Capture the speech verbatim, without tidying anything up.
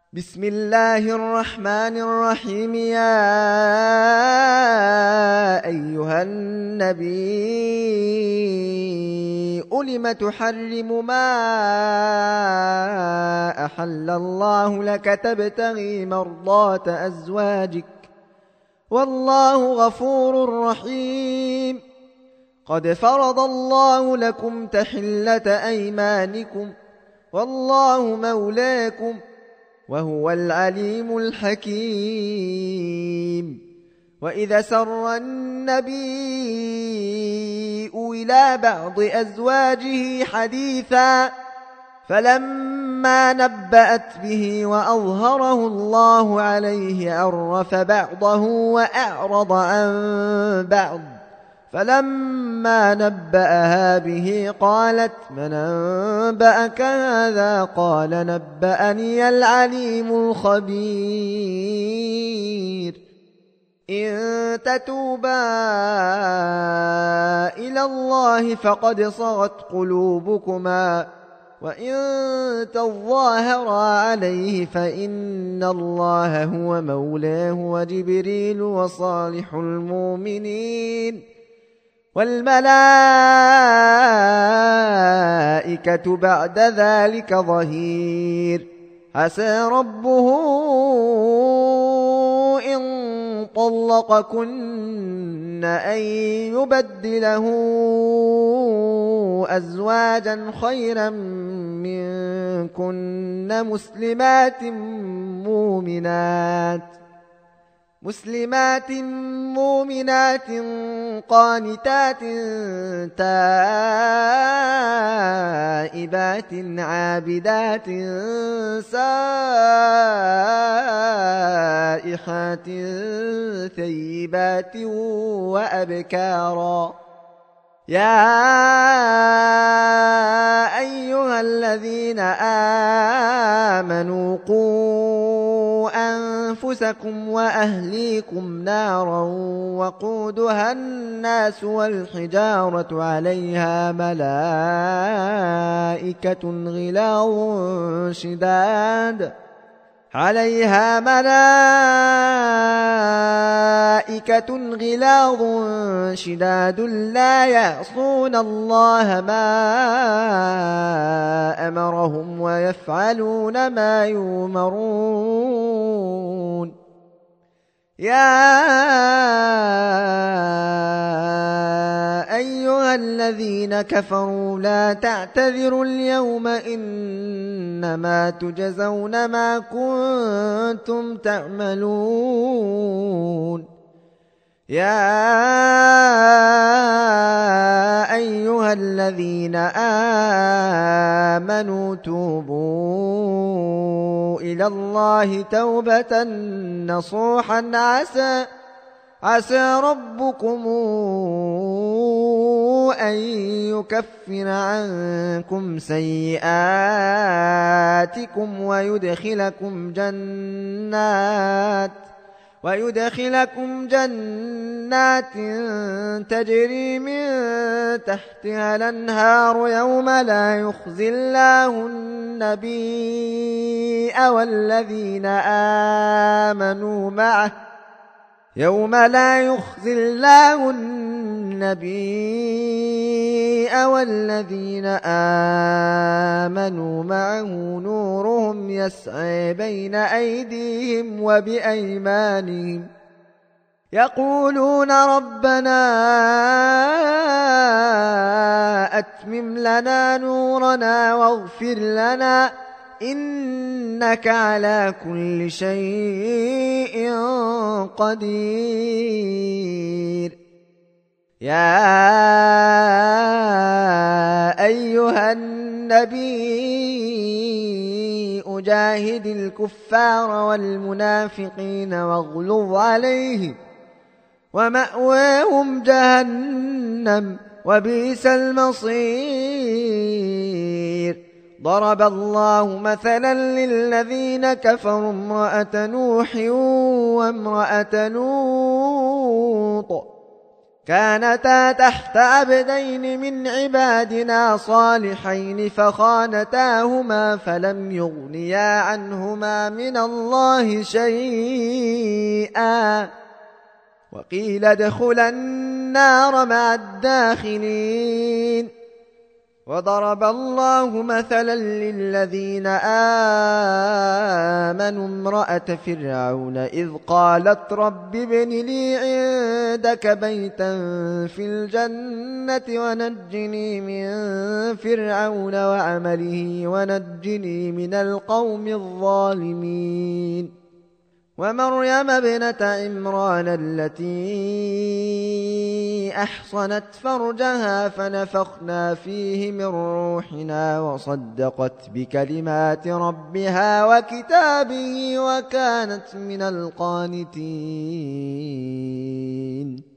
بسم الله الرحمن الرحيم. يا أيها النبي لم تحرم ما أحل الله لك تبتغي مرضات أزواجك والله غفور رحيم. قد فرض الله لكم تحلة أيمانكم والله مولاكم وهو العليم الحكيم. وإذا سر النبي إلى بعض أزواجه حديثا فلما نبأت به وأظهره الله عليه عرف بعضه وأعرض عن بعض، فلما نبأها به قالت من أنبأك هذا؟ قال نبأني العليم الخبير. إن تتوبا إلى الله فقد صغت قلوبكما وإن تظاهرا عليه فإن الله هو مولاه وجبريل وصالح المؤمنين والملائكة بعد ذلك ظهير. عسى ربه إن طلقكن أن يبدله أزواجا خيرا منكن مسلمات مؤمنات مسلمات مؤمنات قانتات تائبات عابدات سائحات ثيبات وأبكارا. يا أيها الذين آمنوا قوا أنفسكم وأهليكم نارا وقودها الناس والحجارة عليها ملائكة غلاظ شداد عليها ملائكة غلاظ شداد لا يعصون الله ما أمرهم ويفعلون ما يؤمرون. يا أيها الذين كفروا لا تعتذروا اليوم إنما تجزون ما كنتم تعملون. يا أيها الذين آمنوا توبوا إلى الله توبة نصوحا عسى عسى ربكم أن يكفر عنكم سيئاتكم ويدخلكم جنات ويدخلكم جنات تجري من تحتها الأنهار يوم لا يخزي الله النبي والذين آمنوا معه يوم لا يخزي الله النبي والذين آمنوا معه نورهم يسعى بين أيديهم وبأيمانهم يقولون ربنا أتمم لنا نورنا واغفر لنا إنك على كل شيء قدير. يا أيها النبي أجاهد الكفار والمنافقين واغلظ عليهم ومأواهم جهنم وبئس المصير. ضرب الله مثلا للذين كفروا امرأة نوح وامرأة لوط كانتا تحت عبدين من عبادنا صالحين فخانتاهما فلم يغنيا عنهما من الله شيئا وقيل ادخلا النار مع الداخلين. وضرب الله مثلا للذين آمنوا امرأة فرعون إذ قالت رب ابن لي عندك بيتا في الجنة ونجني من فرعون وعمله ونجني من القوم الظالمين. ومريم ابنة عمران التي أحصنت فرجها فنفخنا فيه من روحنا وصدقت بكلمات ربها وكتابه وكانت من القانتين.